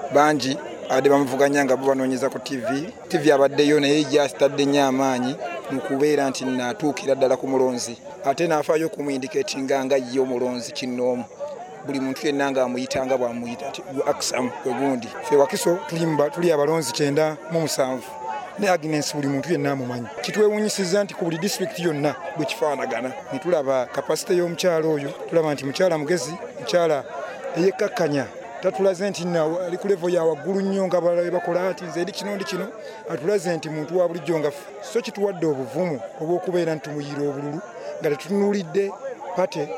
bangi abadde bamuvuganya nga bo banoonyeza ku TV abaddeyo naye gyasitadde nnyo amaanyi mu kubeera nti natuukira ddala ku mulonzi ate n'afaayo okumuyindiketinga nga ye omulonzi kinnoomu buli muntu yenna nga amuyitanga bw'amuyita ati aksamu gwe gundi ffe Wakiso tuli abalonzi 97 ne Agnes buli muntu yenna amumanyi kitwewuunyisizza nti ku buli disitulikiti yonna bwe kifaanagana ne tulaba kapasite y'omukyala oyo tulaba nti mukyala mugezi mukyala eyekkakkanya tatulaze nti ali ku levo ya waggulu nnyo nga balabe bakola ati nze eri kino atulaze nti muntu wa bulijjo nga so kituwadde obuvumu obw'okubeera nti tumuyira obululu nga tetunuulidde pate